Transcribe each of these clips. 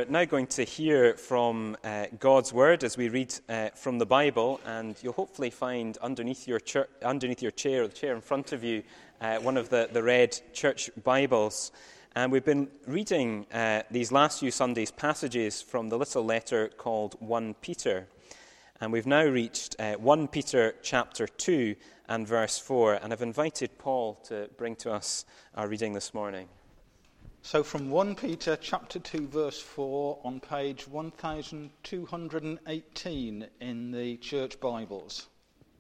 now going to hear from God's Word as we read from the Bible, and you'll hopefully find underneath your chair, or the chair in front of you, one of the red church Bibles. And we've been reading these last few Sundays passages from the little letter called 1 Peter. And we've now reached 1 Peter chapter 2 and verse 4, and I've invited Paul to bring to us our reading this morning. So from 1 Peter chapter 2 verse 4 on page 1218 in the church Bibles.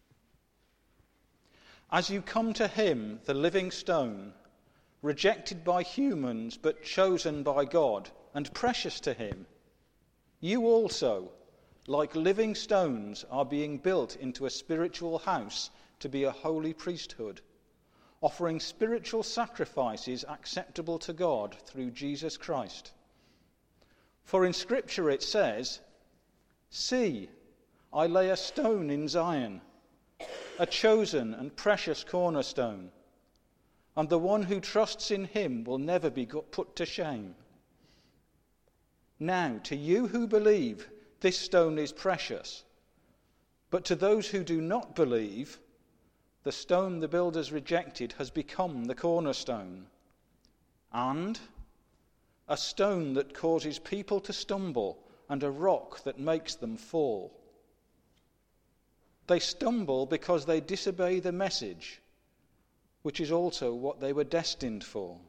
As you come to him, the living stone, rejected by humans but chosen by God and precious to him, you also, like living stones, are being built into a spiritual house to be a holy priesthood, offering spiritual sacrifices acceptable to God through Jesus Christ. For in Scripture it says, "See, I lay a stone in Zion, a chosen and precious cornerstone, and the one who trusts in him will never be put to shame." Now, to you who believe, this stone is precious, but to those who do not believe, the stone the builders rejected has become the cornerstone, and a stone that causes people to stumble, and a rock that makes them fall. They stumble because they disobey the message, which is also what they were destined for.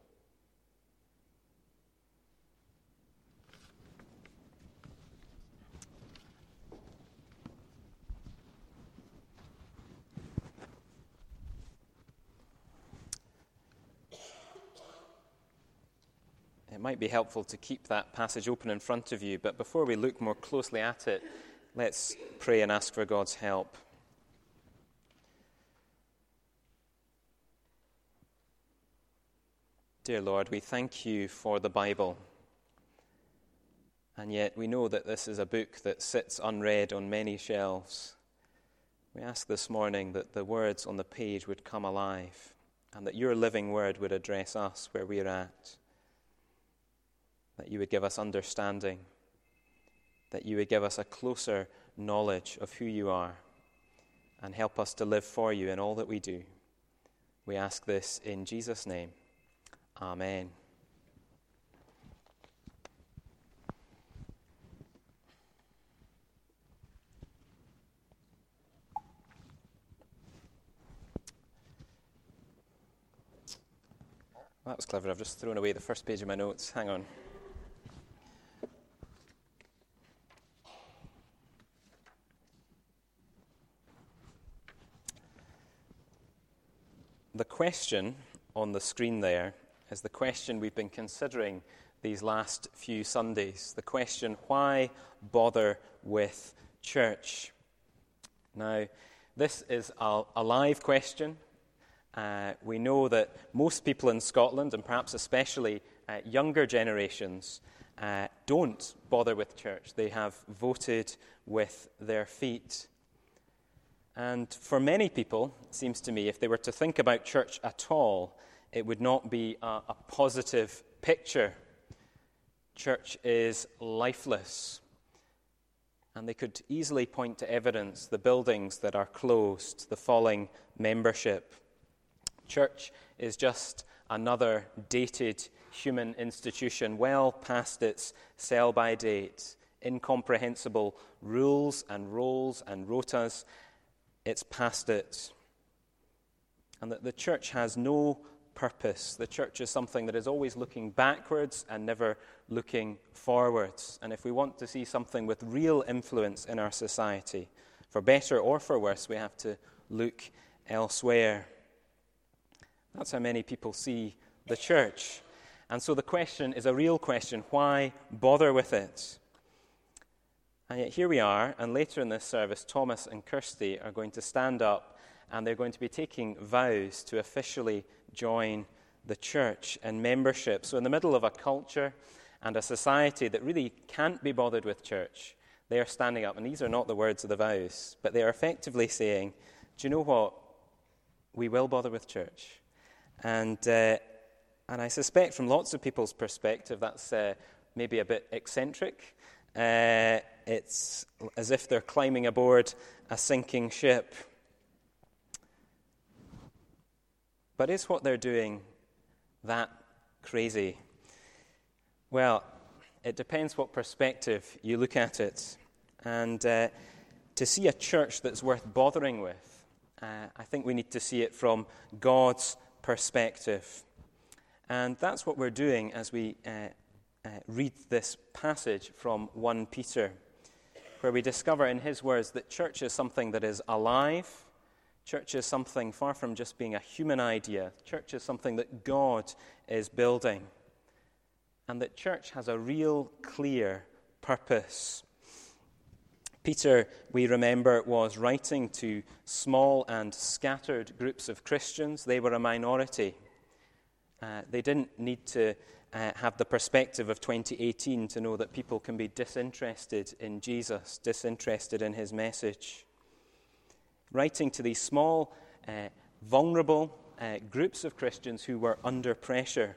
It might be helpful to keep that passage open in front of you, but before we look more closely at it, let's pray and ask for God's help. Dear Lord, we thank you for the Bible, and yet we know that this is a book that sits unread on many shelves. We ask this morning that the words on the page would come alive, and that your living word would address us where we're at. That you would give us understanding, that you would give us a closer knowledge of who you are, and help us to live for you in all that we do. We ask this in Jesus' name. Amen. That was clever. I've just thrown away the first page of my notes. Hang on. The question on the screen there is the question we've been considering these last few Sundays. The question, why bother with church? Now, this is a live question. We know that most people in Scotland, and perhaps especially younger generations, don't bother with church. They have voted with their feet. And for many people, it seems to me, if they were to think about church at all, it would not be a positive picture. Church is lifeless. And they could easily point to evidence, the buildings that are closed, the falling membership. Church is just another dated human institution, well past its sell-by date, incomprehensible rules and roles and rotas. It's past it. And that the church has no purpose. The church is something that is always looking backwards and never looking forwards. And if we want to see something with real influence in our society, for better or for worse, we have to look elsewhere. That's how many people see the church. And so the question is a real question. Why bother with it? And yet here we are, and later in this service, Thomas and Kirsty are going to stand up, and they're going to be taking vows to officially join the church and membership. So in the middle of a culture and a society that really can't be bothered with church, they are standing up, and these are not the words of the vows, but they are effectively saying, do you know what? We will bother with church. And I suspect from lots of people's perspective, that's maybe a bit eccentric. It's as if they're climbing aboard a sinking ship. But is what they're doing that crazy? Well, it depends what perspective you look at it. And to see a church that's worth bothering with, I think we need to see it from God's perspective. And that's what we're doing as we read this passage from 1 Peter, where we discover in his words that church is something that is alive. Church is something far from just being a human idea. Church is something that God is building. And that church has a real clear purpose. Peter, we remember, was writing to small and scattered groups of Christians. They were a minority. They didn't need to have the perspective of 2018 to know that people can be disinterested in Jesus, disinterested in his message. Writing to these small, vulnerable groups of Christians who were under pressure.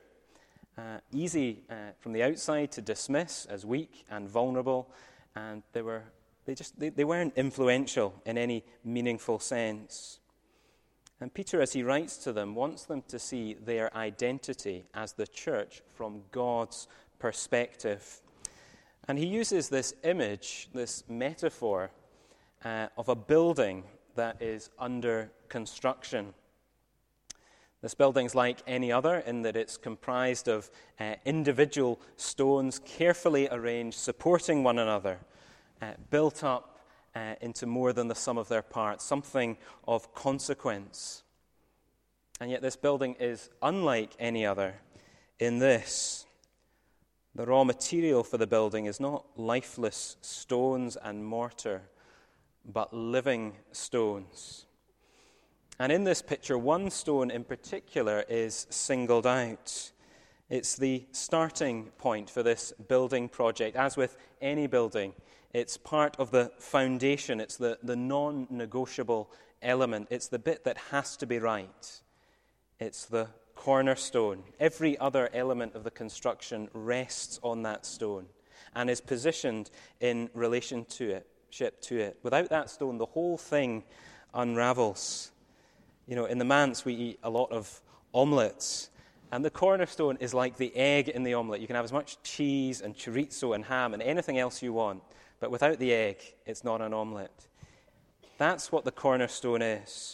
Easy from the outside to dismiss as weak and vulnerable, and they weren't influential in any meaningful sense. And Peter, as he writes to them, wants them to see their identity as the church from God's perspective. And he uses this image, this metaphor of a building that is under construction. This building's like any other in that it's comprised of individual stones carefully arranged, supporting one another, built up into more than the sum of their parts, something of consequence. And yet this building is unlike any other in this. The raw material for the building is not lifeless stones and mortar, but living stones. And in this picture, one stone in particular is singled out. It's the starting point for this building project. As with any building, it's part of the foundation. It's the non-negotiable element. It's the bit that has to be right. It's the cornerstone. Every other element of the construction rests on that stone and is positioned in relation to it. Without that stone, the whole thing unravels. You know, in the manse, we eat a lot of omelettes, and the cornerstone is like the egg in the omelette. You can have as much cheese and chorizo and ham and anything else you want, but without the egg, it's not an omelette. That's what the cornerstone is.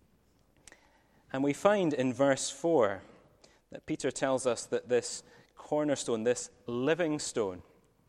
And we find in verse 4 that Peter tells us that this cornerstone, this living stone,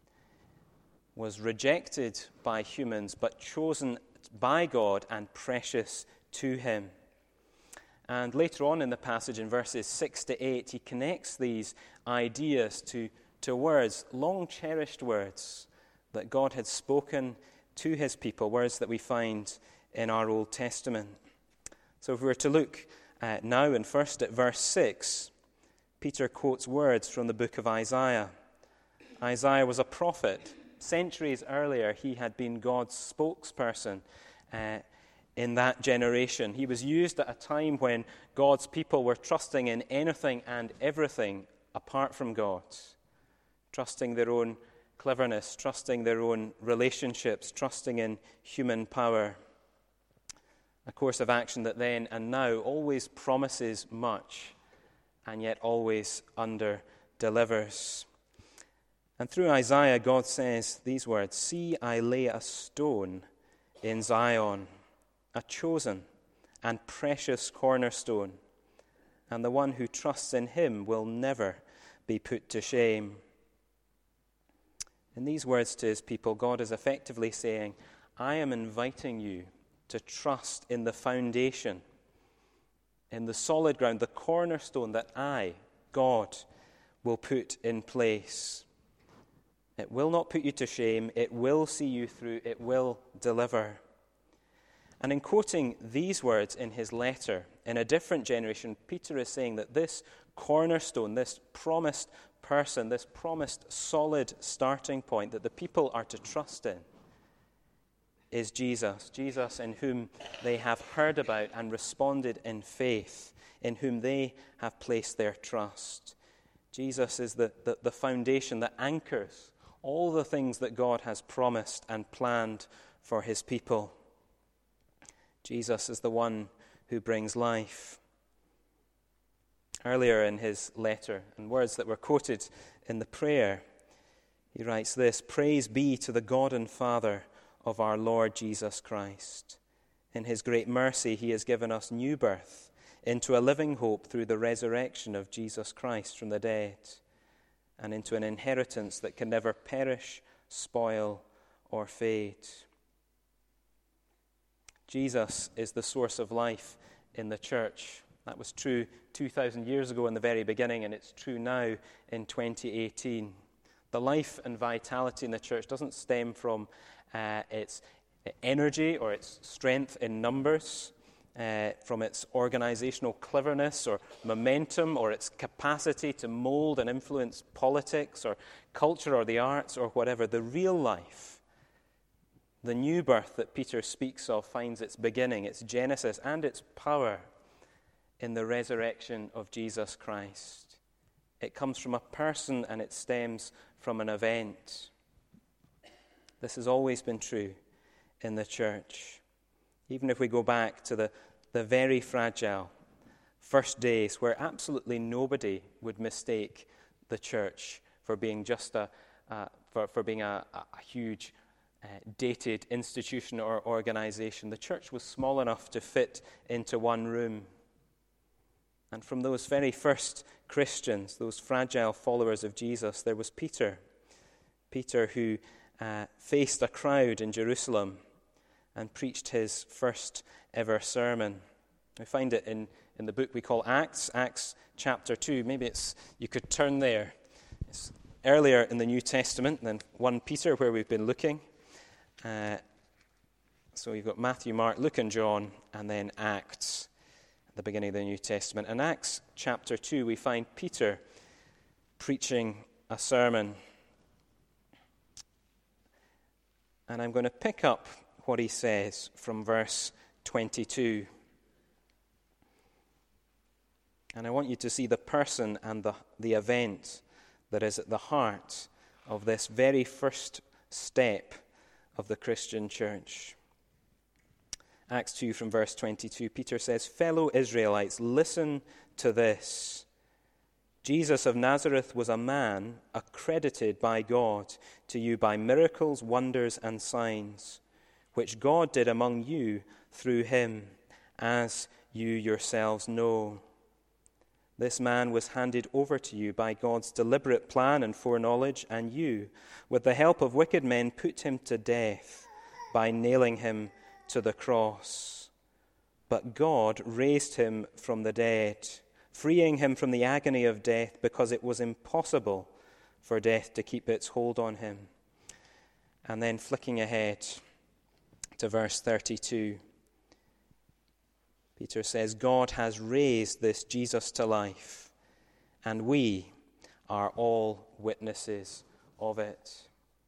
was rejected by humans, but chosen by God and precious to him. And later on in the passage, in verses 6 to 8, he connects these ideas to words, long-cherished words, that God had spoken to his people, words that we find in our Old Testament. So if we were to look now and first at verse 6, Peter quotes words from the book of Isaiah. Isaiah was a prophet. Centuries earlier, he had been God's spokesperson in that generation. He was used at a time when God's people were trusting in anything and everything apart from God, trusting their own cleverness, trusting their own relationships, trusting in human power. A course of action that then and now always promises much and yet always under-delivers. And through Isaiah, God says these words, "See, I lay a stone in Zion, a chosen and precious cornerstone, and the one who trusts in him will never be put to shame." In these words to his people, God is effectively saying, I am inviting you to trust in the foundation, in the solid ground, the cornerstone that I, God, will put in place. It will not put you to shame. It will see you through. It will deliver. And in quoting these words in his letter, in a different generation, Peter is saying that this cornerstone, this promised person, this promised solid starting point that the people are to trust in, is Jesus. Jesus in whom they have heard about and responded in faith, in whom they have placed their trust. Jesus is the foundation that anchors all the things that God has promised and planned for his people. Jesus is the one who brings life. Earlier in his letter, and words that were quoted in the prayer, he writes this: "Praise be to the God and Father of our Lord Jesus Christ. In his great mercy he has given us new birth into a living hope through the resurrection of Jesus Christ from the dead, and into an inheritance that can never perish, spoil, or fade." Jesus is the source of life in the church. That was true 2,000 years ago in the very beginning, and it's true now in 2018. The life and vitality in the church doesn't stem from its energy or its strength in numbers, from its organizational cleverness or momentum or its capacity to mold and influence politics or culture or the arts or whatever. The real life, the new birth that Peter speaks of, finds its beginning, its genesis, and its power in the resurrection of Jesus Christ. It comes from a person and it stems from an event. This has always been true in the church. Even if we go back to the very fragile first days where absolutely nobody would mistake the church for being just a huge dated institution or organization. The church was small enough to fit into one room. And from those very first Christians, those fragile followers of Jesus, there was Peter. Peter who faced a crowd in Jerusalem and preached his first ever sermon. We find it in the book we call Acts chapter 2. Maybe you could turn there. It's earlier in the New Testament than 1 Peter, where we've been looking. So you've got Matthew, Mark, Luke, and John, and then Acts, at the beginning of the New Testament. In Acts chapter 2, we find Peter preaching a sermon. And I'm going to pick up what he says from verse 22. And I want you to see the person and the event that is at the heart of this very first step of the Christian church. Acts 2 from verse 22, Peter says, "Fellow Israelites, listen to this. Jesus of Nazareth was a man accredited by God to you by miracles, wonders, and signs, which God did among you through him, as you yourselves know. This man was handed over to you by God's deliberate plan and foreknowledge, and you, with the help of wicked men, put him to death by nailing him to the cross. But God raised him from the dead, freeing him from the agony of death, because it was impossible for death to keep its hold on him." And then flicking ahead to verse 32, Peter says, "God has raised this Jesus to life, and we are all witnesses of it."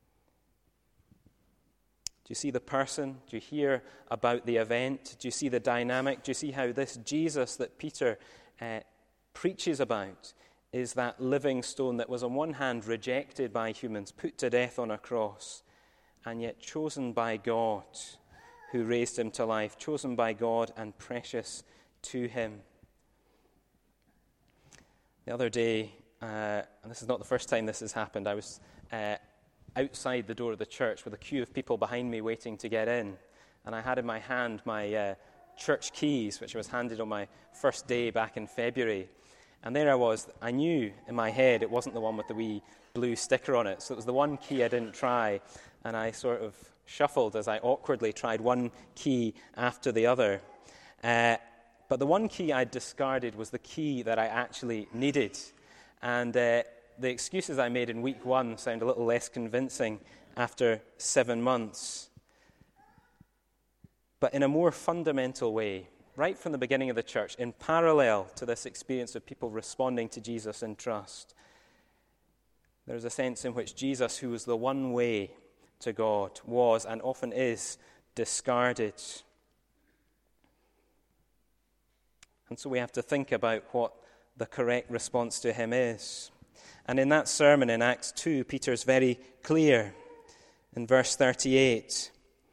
Do you see the person? Do you hear about the event? Do you see the dynamic? Do you see how this Jesus that Peter preaches about is that living stone that was on one hand rejected by humans, put to death on a cross, and yet chosen by God, who raised him to life, chosen by God and precious to him? The other day, and this is not the first time this has happened, I was outside the door of the church with a queue of people behind me waiting to get in. And I had in my hand my church keys, which I was handed on my first day back in February. And there I was. I knew in my head it wasn't the one with the wee blue sticker on it. So it was the one key I didn't try. And I sort of shuffled as I awkwardly tried one key after the other. But the one key I discarded was the key that I actually needed. And the excuses I made in week 1 sound a little less convincing after 7 months. But in a more fundamental way, right from the beginning of the church, in parallel to this experience of people responding to Jesus in trust, there's a sense in which Jesus, who was the one way to God, was and often is discarded. And so we have to think about what the correct response to him is. And in that sermon in Acts 2, Peter's very clear in verse 38.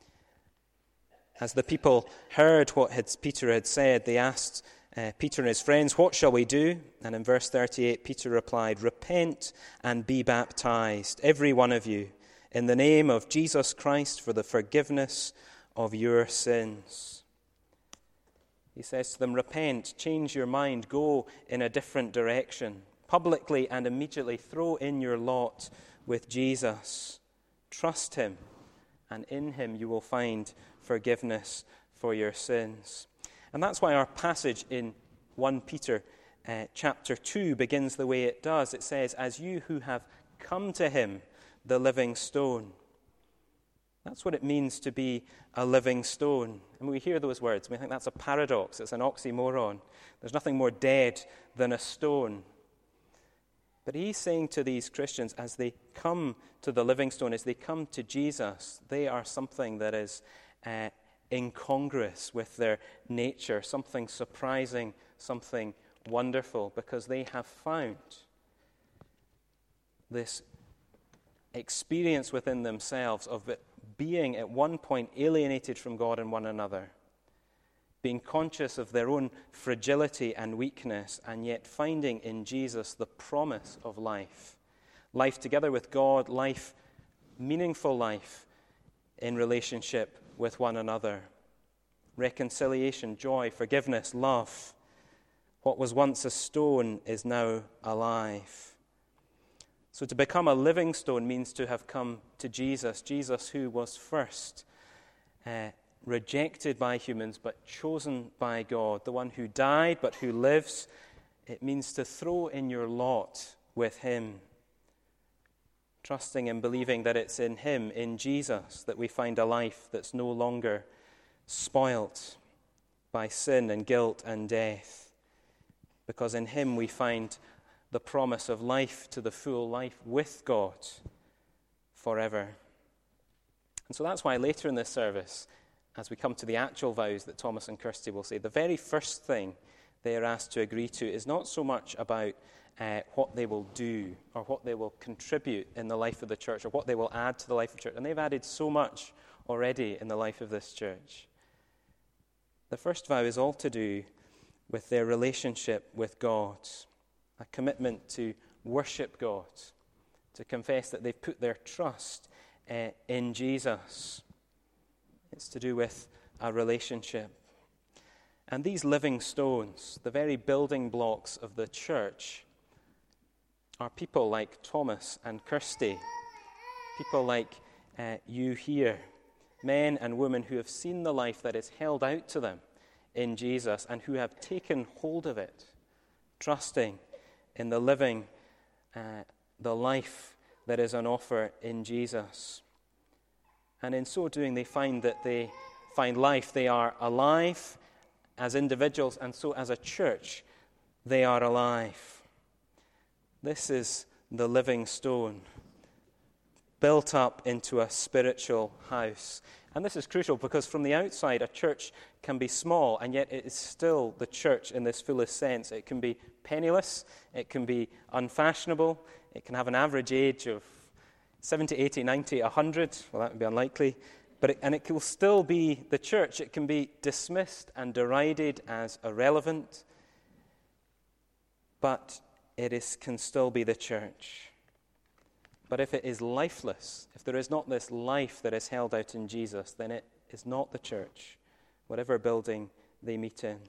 As the people heard what Peter had said, they asked Peter and his friends, "What shall we do?" And in verse 38, Peter replied, "Repent and be baptized, every one of you, in the name of Jesus Christ for the forgiveness of your sins." He says to them, repent, change your mind, go in a different direction. Publicly and immediately throw in your lot with Jesus. Trust him, and in him you will find forgiveness for your sins. And that's why our passage in 1 Peter chapter 2 begins the way it does. It says, "As you who have come to him, the living stone." That's what it means to be a living stone. And we hear those words, we think that's a paradox, it's an oxymoron. There's nothing more dead than a stone. But he's saying to these Christians, as they come to the living stone, as they come to Jesus, they are something that is incongruous with their nature, something surprising, something wonderful, because they have found this experience within themselves of it being at one point alienated from God and one another, being conscious of their own fragility and weakness, and yet finding in Jesus the promise of life. Life together with God, life, meaningful life in relationship with one another. Reconciliation, joy, forgiveness, love. What was once a stone is now alive. So to become a living stone means to have come to Jesus, Jesus who was first rejected by humans but chosen by God, the one who died but who lives. It means to throw in your lot with him, trusting and believing that it's in him, in Jesus, that we find a life that's no longer spoilt by sin and guilt and death, because in him we find the promise of life to the full, life with God forever. And so that's why later in this service, as we come to the actual vows that Thomas and Kirsty will say, the very first thing they are asked to agree to is not so much about what they will do or what they will contribute in the life of the church or what they will add to the life of the church. And they've added so much already in the life of this church. The first vow is all to do with their relationship with God, a commitment to worship God, to confess that they've put their trust in Jesus. It's to do with a relationship. And these living stones, the very building blocks of the church, are people like Thomas and Kirsty, people like you here, men and women who have seen the life that is held out to them in Jesus and who have taken hold of it, trusting in the living, the life that is on offer in Jesus. And in so doing, they find that they find life. They are alive as individuals, and so as a church, they are alive. This is the living stone, built up into a spiritual house. And this is crucial because from the outside, a church can be small, and yet it is still the church in this fullest sense. It can be penniless, it can be unfashionable, it can have an average age of 70, 80, 90, 100. Well, that would be unlikely. But it will still be the church. It can be dismissed and derided as irrelevant, but it can still be the church. But if it is lifeless, if there is not this life that is held out in Jesus, then it is not the church, whatever building they meet in.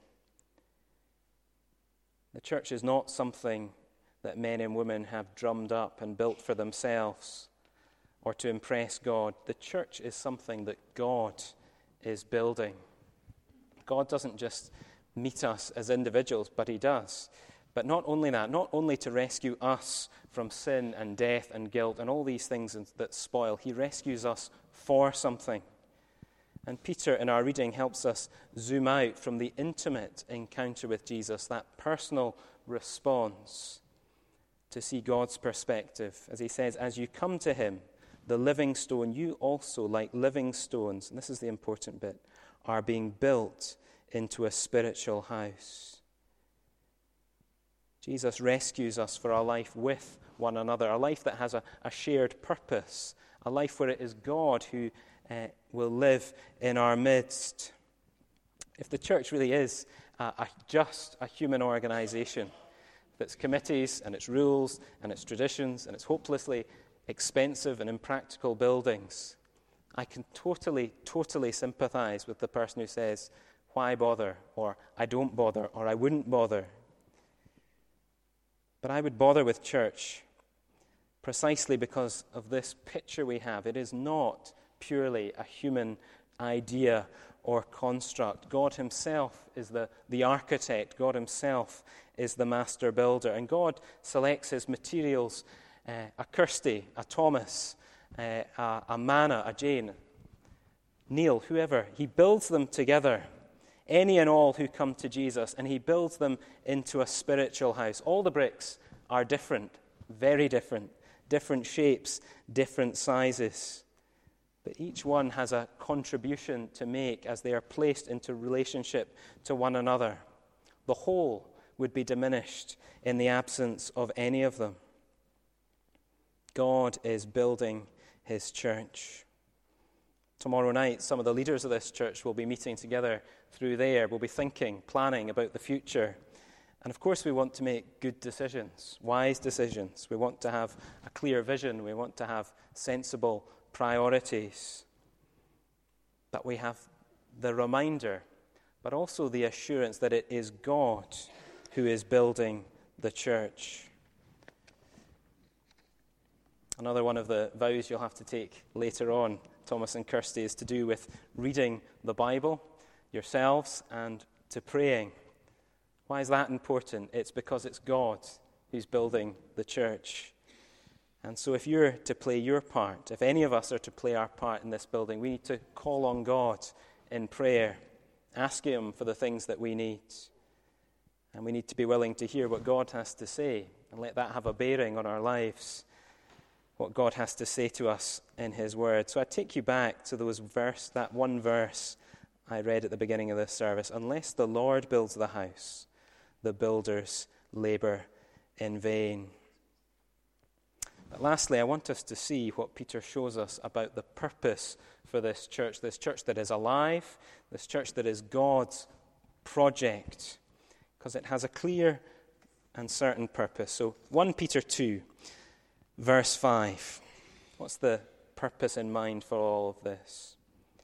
The church is not something that men and women have drummed up and built for themselves or to impress God. The church is something that God is building. God doesn't just meet us as individuals, but he does. But not only that, not only to rescue us from sin and death and guilt and all these things that spoil, he rescues us for something. And Peter, in our reading, helps us zoom out from the intimate encounter with Jesus, that personal response, to see God's perspective. As he says, as you come to him, the living stone, you also, like living stones, and this is the important bit, are being built into a spiritual house. Jesus rescues us for our life with one another, a life that has a shared purpose, a life where it is God who will live in our midst. If the church really is just a human organization, with its committees and its rules and its traditions and its hopelessly expensive and impractical buildings, I can totally sympathize with the person who says, why bother, or I don't bother, or I wouldn't bother. But I would bother with church precisely because of this picture we have. It is not purely a human idea or construct. God himself is the architect. God himself is the master builder. And God selects his materials, a Kirsty, a Thomas, a Manna, a Jane, Neil, whoever. He builds them together, any and all who come to Jesus, and he builds them into a spiritual house. All the bricks are different, very different shapes, different sizes. But each one has a contribution to make as they are placed into relationship to one another. The whole would be diminished in the absence of any of them. God is building his church. Tomorrow night, some of the leaders of this church will be meeting together through there. We'll be thinking, planning about the future. And of course, we want to make good decisions, wise decisions. We want to have a clear vision. We want to have sensible priorities. But we have the reminder, but also the assurance that it is God who is building the church. Another one of the vows you'll have to take later on, Thomas and Kirsty, is to do with reading the Bible yourselves and to praying. Why is that important? It's because it's God who's building the church. And so if you're to play your part, if any of us are to play our part in this building, we need to call on God in prayer, ask him for the things that we need. And we need to be willing to hear what God has to say and let that have a bearing on our lives, what God has to say to us in his word. So I take you back to that one verse I read at the beginning of this service. Unless the Lord builds the house, the builders labor in vain. But lastly, I want us to see what Peter shows us about the purpose for this church that is alive, this church that is God's project, because it has a clear and certain purpose. So 1 Peter 2, verse 5. What's the purpose in mind for all of this?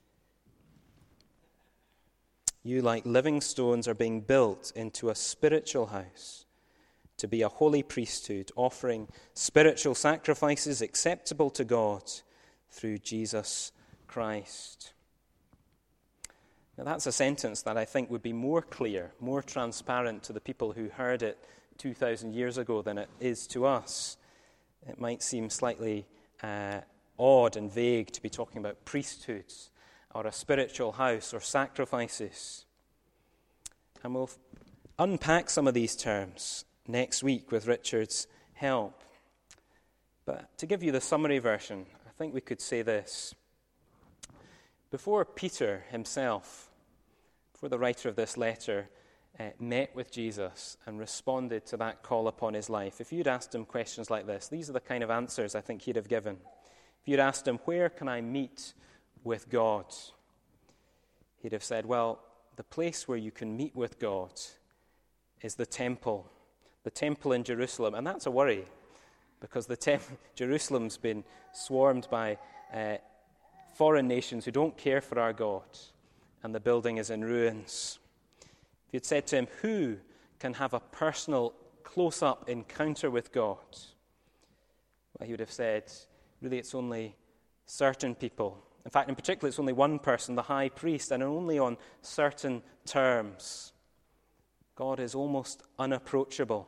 You, like living stones, are being built into a spiritual house to be a holy priesthood, offering spiritual sacrifices acceptable to God through Jesus Christ. Now, that's a sentence that I think would be more clear, more transparent to the people who heard it 2,000 years ago than it is to us. It might seem slightly odd and vague to be talking about priesthoods or a spiritual house or sacrifices. And we'll unpack some of these terms next week with Richard's help. But to give you the summary version, I think we could say this. Before Peter himself, before the writer of this letter met with Jesus and responded to that call upon his life, if you'd asked him questions like this, these are the kind of answers I think he'd have given. If you'd asked him, where can I meet with God? He'd have said, well, the place where you can meet with God is the temple in Jerusalem. And that's a worry, because Jerusalem's been swarmed by foreign nations who don't care for our God, and the building is in ruins. If you'd said to him, who can have a personal, close-up encounter with God? Well, he would have said, really, it's only certain people. In fact, in particular, it's only one person, the high priest, and only on certain terms. God is almost unapproachable.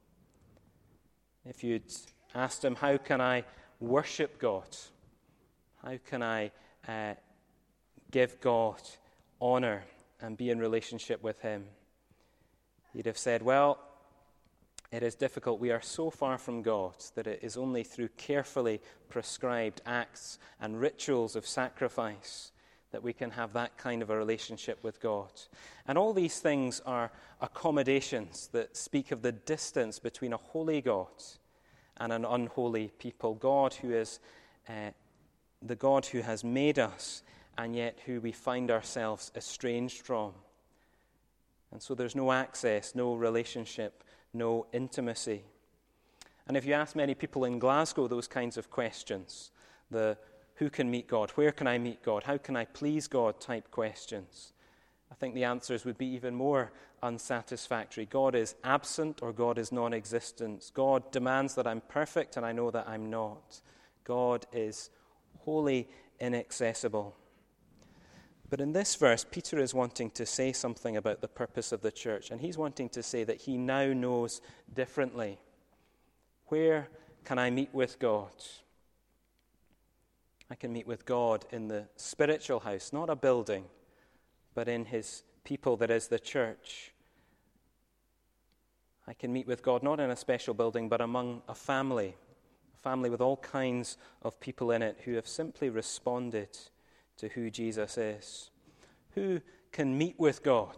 If you'd asked him, how can I worship God? How can I give God honor and be in relationship with him? He'd have said, well, it is difficult. We are so far from God that it is only through carefully prescribed acts and rituals of sacrifice that we can have that kind of a relationship with God. And all these things are accommodations that speak of the distance between a holy God and an unholy people. God who is the God who has made us, and yet who we find ourselves estranged from. And so there's no access, no relationship, no intimacy. And if you ask many people in Glasgow those kinds of questions, the who can meet God, where can I meet God, how can I please God type questions, I think the answers would be even more unsatisfactory. God is absent or God is non-existent. God demands that I'm perfect and I know that I'm not. God is wholly inaccessible. But in this verse, Peter is wanting to say something about the purpose of the church, and he's wanting to say that he now knows differently. Where can I meet with God? I can meet with God in the spiritual house, not a building, but in his people that is the church. I can meet with God not in a special building, but among a family with all kinds of people in it who have simply responded to who Jesus is. Who can meet with God?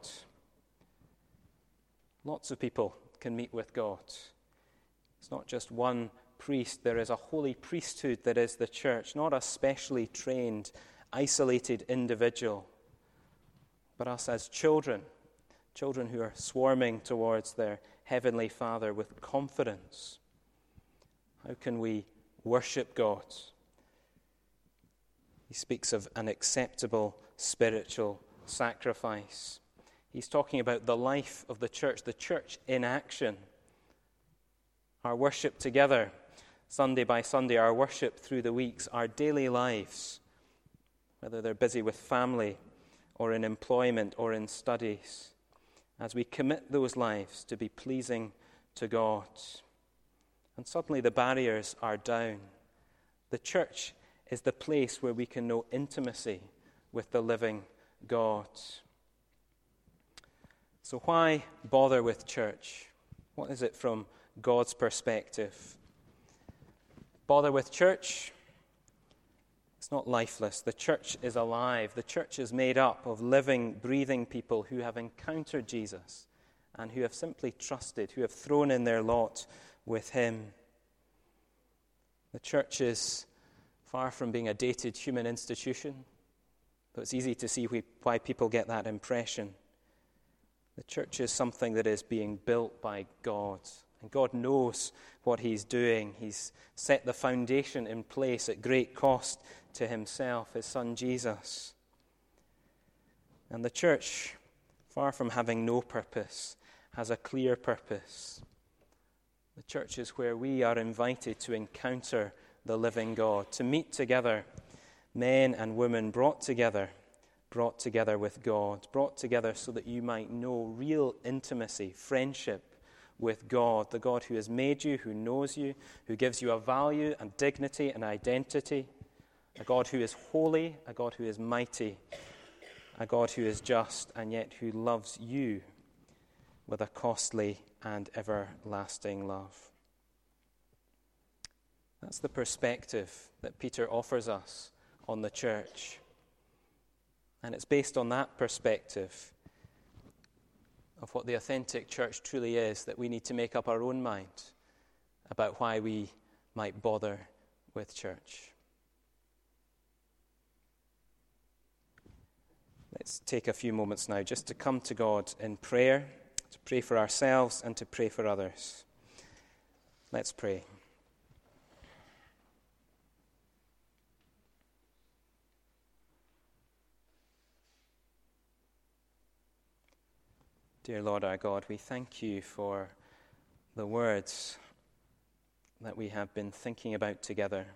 Lots of people can meet with God. It's not just one priest. There is a holy priesthood that is the church, not a specially trained, isolated individual, but us as children who are swarming towards their heavenly Father with confidence. How can we worship God? He speaks of an acceptable spiritual sacrifice. He's talking about the life of the church in action. Our worship together, Sunday by Sunday, our worship through the weeks, our daily lives, whether they're busy with family or in employment or in studies, as we commit those lives to be pleasing to God. And suddenly the barriers are down. The church is the place where we can know intimacy with the living God. So why bother with church? What is it from God's perspective? Bother with church? It's not lifeless. The church is alive. The church is made up of living, breathing people who have encountered Jesus and who have simply trusted, who have thrown in their lot with him. The church is far from being a dated human institution, but it's easy to see why people get that impression. The church is something that is being built by God, and God knows what he's doing. He's set the foundation in place at great cost to himself, his son Jesus. And the church, far from having no purpose, has a clear purpose. The church is where we are invited to encounter the living God, to meet together, men and women brought together with God, brought together so that you might know real intimacy, friendship with God, the God who has made you, who knows you, who gives you a value and dignity and identity, a God who is holy, a God who is mighty, a God who is just, and yet who loves you with a costly and everlasting love. That's the perspective that Peter offers us on the church. And it's based on that perspective of what the authentic church truly is that we need to make up our own mind about why we might bother with church. Let's take a few moments now just to come to God in prayer, to pray for ourselves and to pray for others. Let's pray. Dear Lord our God, we thank you for the words that we have been thinking about together,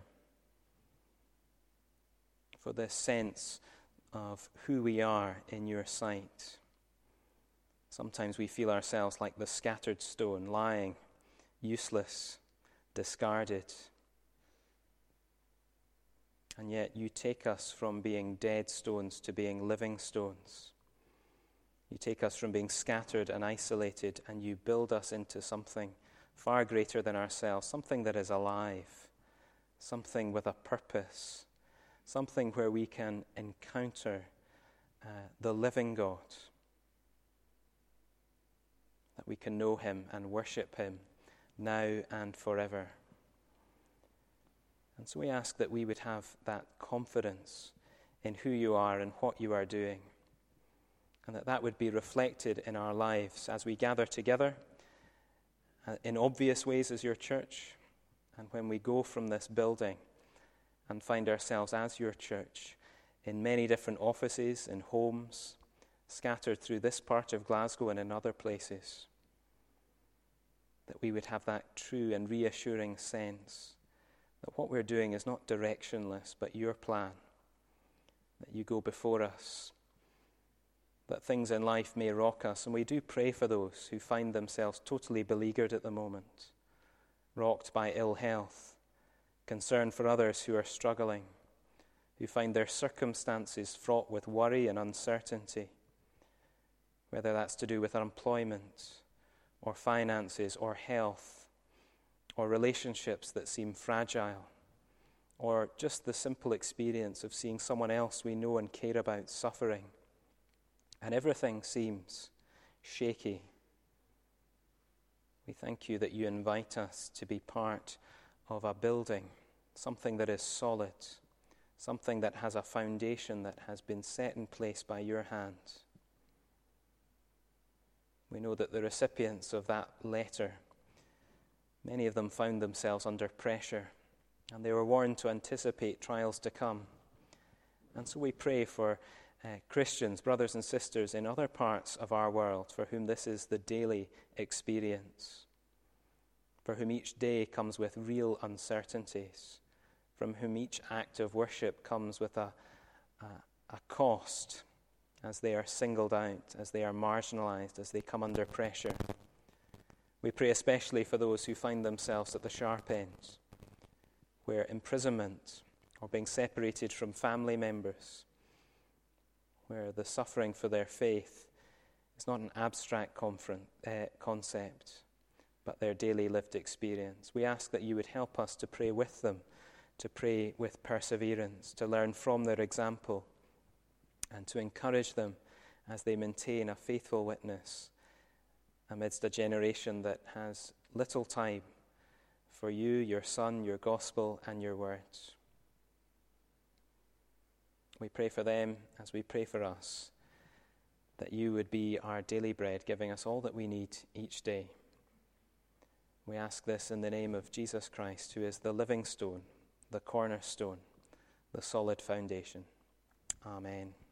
for this sense of who we are in your sight. Sometimes we feel ourselves like the scattered stone, lying, useless, discarded. And yet you take us from being dead stones to being living stones. You take us from being scattered and isolated, and you build us into something far greater than ourselves, something that is alive, something with a purpose, something where we can encounter the living God, that we can know him and worship him now and forever. And so we ask that we would have that confidence in who you are and what you are doing, and that would be reflected in our lives as we gather together in obvious ways as your church, and when we go from this building and find ourselves as your church in many different offices and homes scattered through this part of Glasgow and in other places, that we would have that true and reassuring sense that what we're doing is not directionless, but your plan, that you go before us, that things in life may rock us. And we do pray for those who find themselves totally beleaguered at the moment, rocked by ill health, concern for others who are struggling, who find their circumstances fraught with worry and uncertainty, whether that's to do with employment or finances or health or relationships that seem fragile, or just the simple experience of seeing someone else we know and care about suffering, and everything seems shaky. We thank you that you invite us to be part of a building, something that is solid, something that has a foundation that has been set in place by your hand. We know that the recipients of that letter, many of them found themselves under pressure, and they were warned to anticipate trials to come. And so we pray for Christians, brothers and sisters in other parts of our world for whom this is the daily experience, for whom each day comes with real uncertainties, from whom each act of worship comes with a cost as they are singled out, as they are marginalized, as they come under pressure. We pray especially for those who find themselves at the sharp ends, where imprisonment or being separated from family members, where the suffering for their faith is not an abstract concept, but their daily lived experience. We ask that you would help us to pray with them, to pray with perseverance, to learn from their example, and to encourage them as they maintain a faithful witness amidst a generation that has little time for you, your Son, your gospel, and your words. We pray for them as we pray for us, that you would be our daily bread, giving us all that we need each day. We ask this in the name of Jesus Christ, who is the living stone, the cornerstone, the solid foundation. Amen.